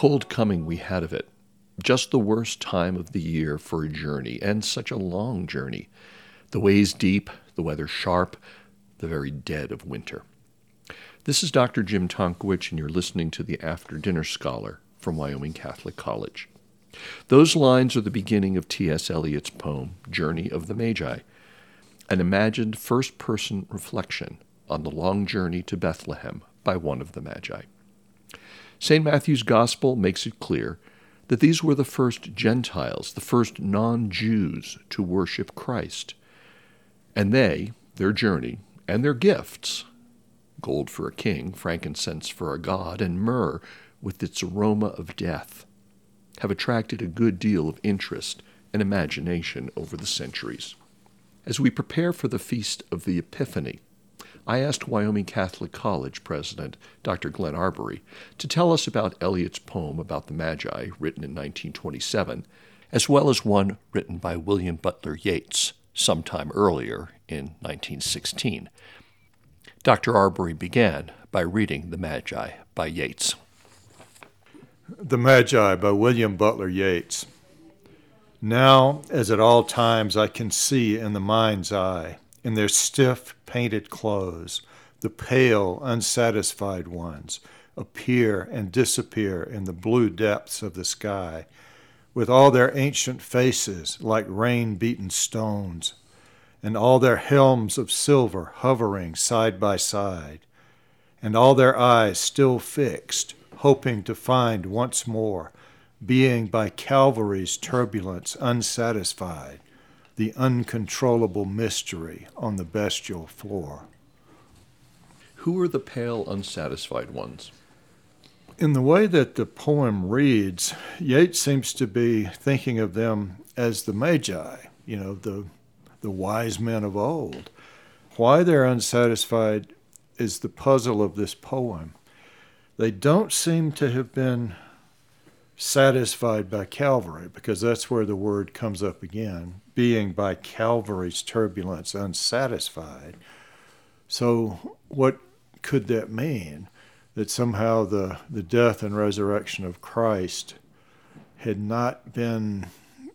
cold coming we had of it. Just the worst time of the year for a journey, and such a long journey. The ways deep, the weather sharp, the very dead of winter. This is Dr. Jim Tonkowich, and you're listening to the After Dinner Scholar from Wyoming Catholic College. Those lines are the beginning of T.S. Eliot's poem, Journey of the Magi, an imagined first-person reflection on the long journey to Bethlehem by one of the Magi. St. Matthew's Gospel makes it clear that these were the first Gentiles, the first non-Jews to worship Christ. And they, their journey, and their gifts, gold for a king, frankincense for a god, and myrrh with its aroma of death, have attracted a good deal of interest and imagination over the centuries. As we prepare for the Feast of the Epiphany, I asked Wyoming Catholic College President Dr. Glenn Arbery to tell us about Eliot's poem about the Magi, written in 1927, as well as one written by William Butler Yeats sometime earlier in 1916. Dr. Arbery began by reading The Magi by Yeats. The Magi by William Butler Yeats. Now, as at all times, I can see in the mind's eye, in their stiff, painted clothes, the pale, unsatisfied ones appear and disappear in the blue depths of the sky, with all their ancient faces like rain-beaten stones, and all their helms of silver hovering side by side, and all their eyes still fixed, hoping to find once more, being by Calvary's turbulence unsatisfied, the uncontrollable mystery on the bestial floor. Who are the pale, unsatisfied ones? In the way that the poem reads, Yeats seems to be thinking of them as the Magi, the wise men of old. Why they're unsatisfied is the puzzle of this poem. They don't seem to have been satisfied by Calvary, because that's where the word comes up again, being by Calvary's turbulence unsatisfied. So what could that mean? That somehow the death and resurrection of Christ had not been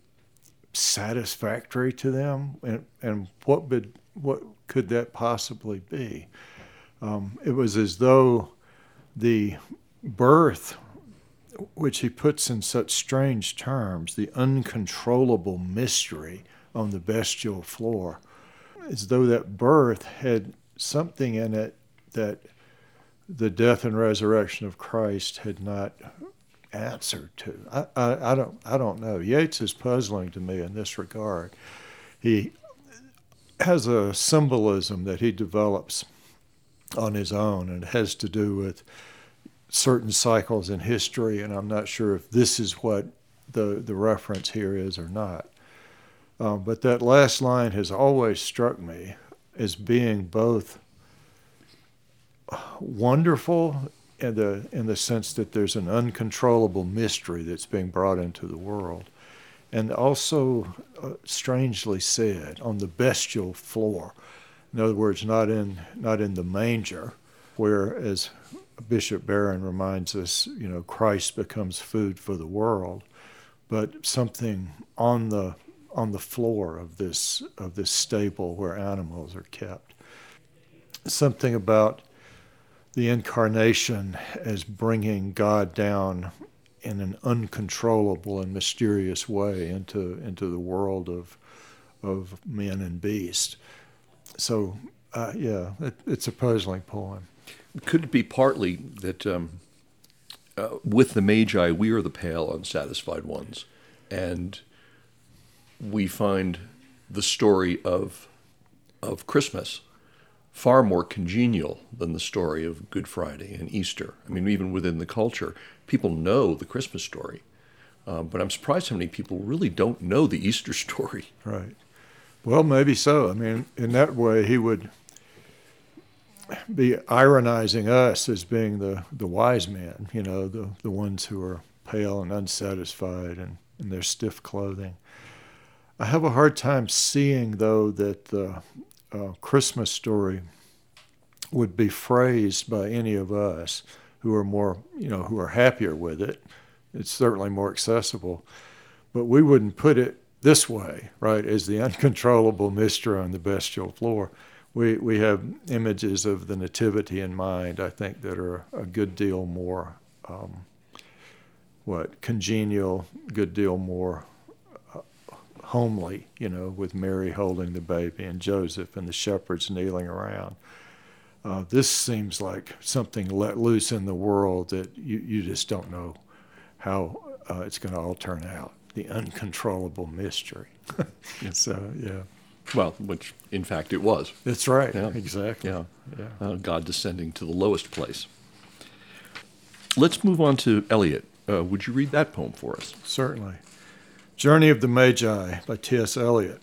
satisfactory to them? And what could that possibly be? It was as though the birth, which he puts in such strange terms, the uncontrollable mystery on the bestial floor, as though that birth had something in it that the death and resurrection of Christ had not answered to. I don't know. Yeats is puzzling to me in this regard. He has a symbolism that he develops on his own, and it has to do with certain cycles in history, and I'm not sure if this is what the reference here is or not. But that last line has always struck me as being both wonderful in the sense that there's an uncontrollable mystery that's being brought into the world, and also strangely said, on the bestial floor. In other words, not in the manger, where, as Bishop Barron reminds us, Christ becomes food for the world, but something on the floor of this stable where animals are kept. Something about the incarnation as bringing God down in an uncontrollable and mysterious way into the world of men and beasts. So, it's a puzzling poem. Could it be partly that with the Magi, we are the pale, unsatisfied ones, and we find the story of Christmas far more congenial than the story of Good Friday and Easter? I mean, even within the culture, people know the Christmas story, but I'm surprised how many people really don't know the Easter story. Right. Well, maybe so. I mean, in that way, he would be ironizing us as being the wise men, the ones who are pale and unsatisfied and in their stiff clothing. I have a hard time seeing, though, that the Christmas story would be phrased by any of us who are more, who are happier with it, It's certainly more accessible. But we wouldn't put it this way, right, as the uncontrollable mystery on the bestial floor. We have images of the Nativity in mind, I think, that are a good deal more, congenial, good deal more homely, with Mary holding the baby and Joseph and the shepherds kneeling around. This seems like something let loose in the world that you just don't know how it's going to all turn out. The uncontrollable mystery. So, yeah. Well, which in fact it was. That's right. Yeah. Exactly. Yeah. Yeah. God descending to the lowest place. Let's move on to Eliot. Would you read that poem for us? Certainly. Journey of the Magi by T.S. Eliot.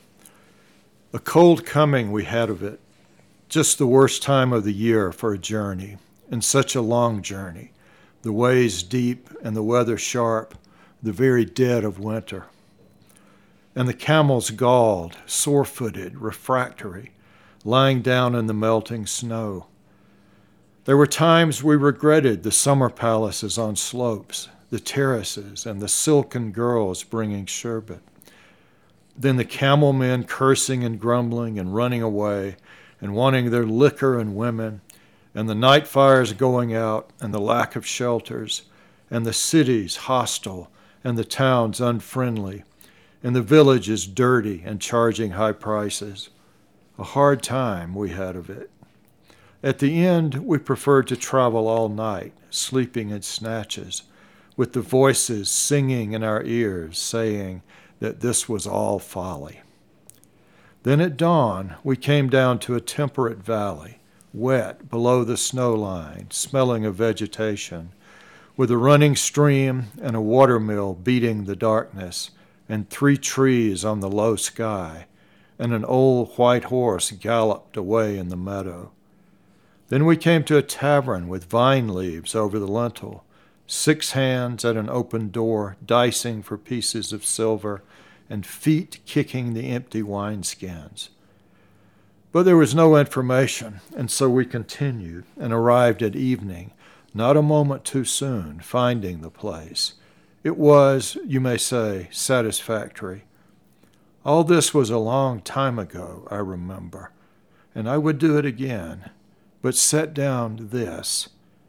A cold coming we had of it, just the worst time of the year for a journey, and such a long journey, the ways deep and the weather sharp, the very dead of winter. And the camels galled, sore-footed, refractory, lying down in the melting snow. There were times we regretted the summer palaces on slopes, the terraces, and the silken girls bringing sherbet. Then the camel men cursing and grumbling and running away and wanting their liquor and women, and the night fires going out and the lack of shelters, and the cities hostile and the towns unfriendly, and the villages dirty and charging high prices. A hard time we had of it. At the end, we preferred to travel all night, sleeping in snatches, with the voices singing in our ears, saying that this was all folly. Then at dawn, we came down to a temperate valley, wet below the snow line, smelling of vegetation, with a running stream and a watermill beating the darkness, and 3 trees on the low sky, and an old white horse galloped away in the meadow. Then we came to a tavern with vine leaves over the lintel, 6 hands at an open door, dicing for pieces of silver, and feet kicking the empty wineskins. But there was no information, and so we continued and arrived at evening, not a moment too soon, finding the place. It was, you may say, satisfactory. All this was a long time ago, I remember, and I would do it again, but set down this.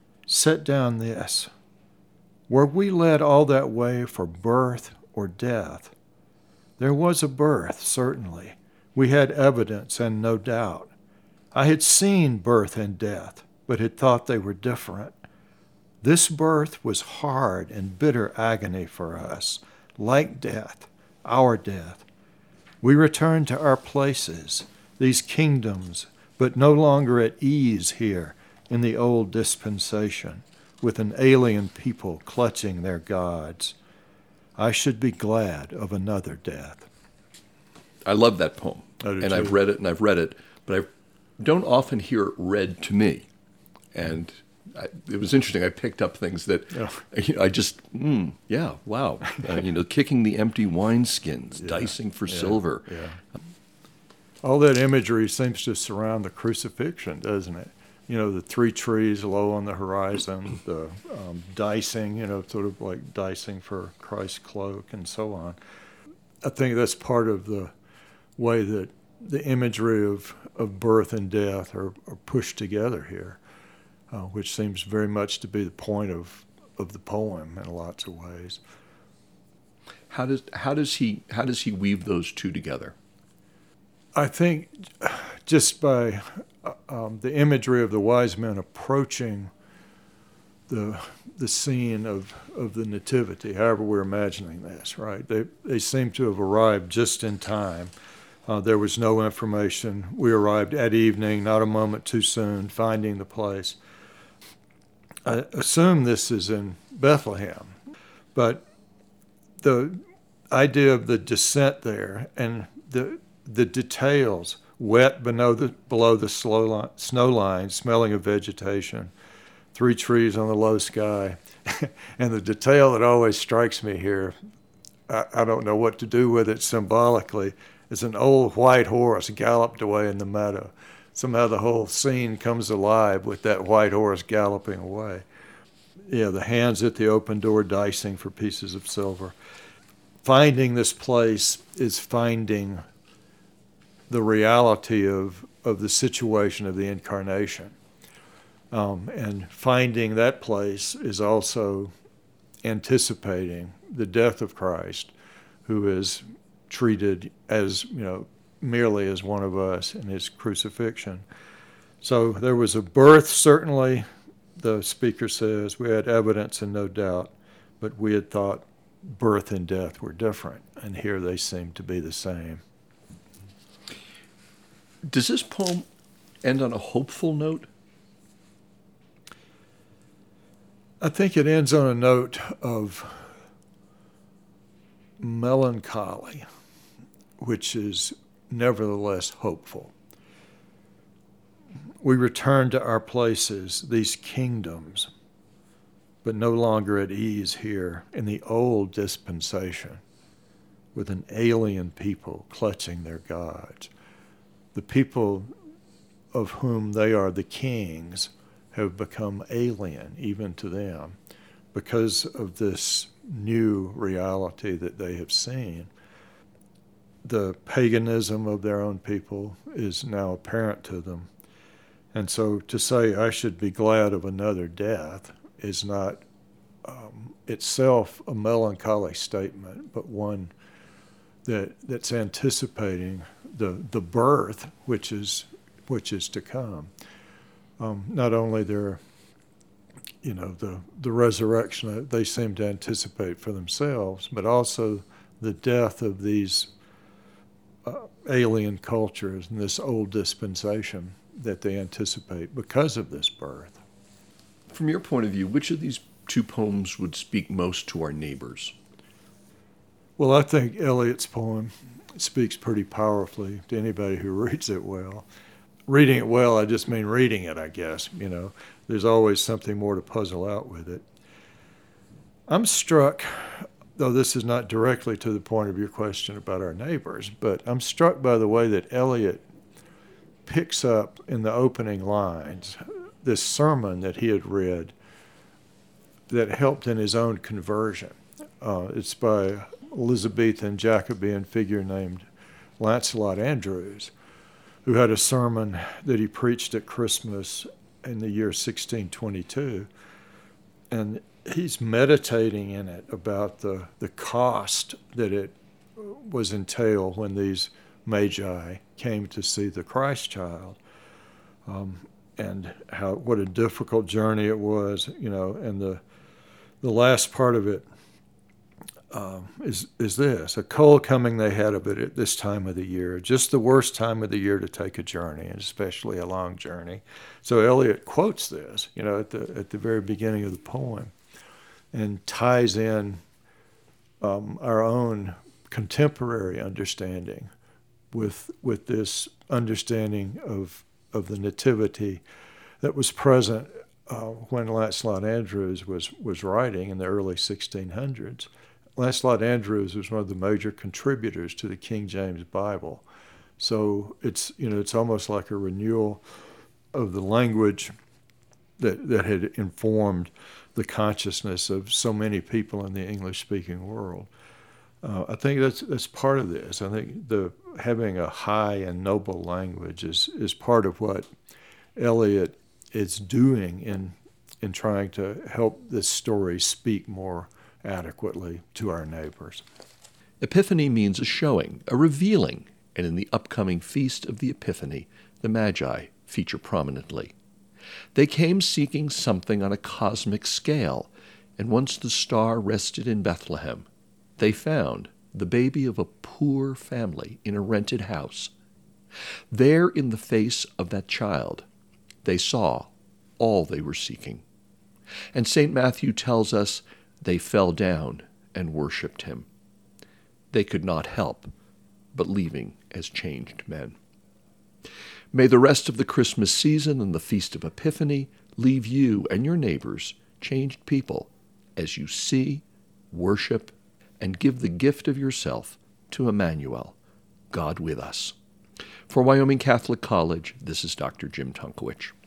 Were we led all that way for birth or death? There was a birth, certainly. We had evidence and no doubt. I had seen birth and death, but had thought they were different. This birth was hard and bitter agony for us, like death, our death. We returned to our places, these kingdoms, but no longer at ease here in the old dispensation, with an alien people clutching their gods. I should be glad of another death. I love that poem, and too. I've read it, but I don't often hear it read to me. And it was interesting. I picked up things that I just, wow. Kicking the empty wineskins, dicing for silver. Yeah. All that imagery seems to surround the crucifixion, doesn't it? The 3 trees low on the horizon, the dicing, sort of like dicing for Christ's cloak and so on. I think that's part of the way that the imagery of birth and death are pushed together here. Which seems very much to be the point of the poem in lots of ways. How does he weave those two together? I think just by the imagery of the wise men approaching the scene of the nativity, however we're imagining this, right? They seem to have arrived just in time. There was no information. We arrived at evening, not a moment too soon, finding the place. I assume this is in Bethlehem, but the idea of the descent there and the details, wet below the snow line, smelling of vegetation, 3 trees on the low sky, and the detail that always strikes me here, I don't know what to do with it symbolically, is an old white horse galloped away in the meadow. Somehow the whole scene comes alive with that white horse galloping away. the hands at the open door dicing for pieces of silver. Finding this place is finding the reality of the situation of the incarnation. And finding that place is also anticipating the death of Christ, who is treated as, merely as one of us in his crucifixion. So there was a birth, certainly, the speaker says. We had evidence and no doubt, but we had thought birth and death were different, and here they seem to be the same. Does this poem end on a hopeful note? I think it ends on a note of melancholy, which is nevertheless hopeful. We return to our places, these kingdoms, but no longer at ease here in the old dispensation, with an alien people clutching their gods. The people of whom they are the kings have become alien even to them because of this new reality that they have seen. The paganism of their own people is now apparent to them. And so to say, I should be glad of another death is not itself a melancholy statement, but one that's anticipating the birth which is to come. Not only their, the resurrection that they seem to anticipate for themselves, but also the death of these alien cultures and this old dispensation that they anticipate because of this birth. From your point of view, which of these two poems would speak most to our neighbors? Well, I think Eliot's poem speaks pretty powerfully to anybody who reads it well. Reading it well, I just mean reading it, I guess. There's always something more to puzzle out with it. I'm struck, though this is not directly to the point of your question about our neighbors, but I'm struck by the way that Eliot picks up in the opening lines this sermon that he had read that helped in his own conversion. It's by Elizabethan Jacobean figure named Lancelot Andrewes, who had a sermon that he preached at Christmas in the year 1622. And he's meditating in it about the cost that it was entailed when these magi came to see the Christ child, and what a difficult journey it was, and the last part of it is this: a cold coming they had of it at this time of the year, just the worst time of the year to take a journey, and especially a long journey. So Eliot quotes this, at the very beginning of the poem, and ties in our own contemporary understanding with this understanding of the nativity that was present when Lancelot Andrewes was writing in the early 1600s. Lancelot Andrewes was one of the major contributors to the King James Bible. So it's almost like a renewal of the language that had informed the consciousness of so many people in the English-speaking world. I think that's part of this. I think having a high and noble language is part of what Eliot is doing in trying to help this story speak more adequately to our neighbors. Epiphany means a showing, a revealing, and in the upcoming feast of the Epiphany, the Magi feature prominently. They came seeking something on a cosmic scale, and once the star rested in Bethlehem, they found the baby of a poor family in a rented house. There, in the face of that child, they saw all they were seeking. And St. Matthew tells us they fell down and worshipped him. They could not help but leaving as changed men. May the rest of the Christmas season and the Feast of Epiphany leave you and your neighbors changed people as you see, worship, and give the gift of yourself to Emmanuel, God with us. For Wyoming Catholic College, this is Dr. Jim Tunkowich.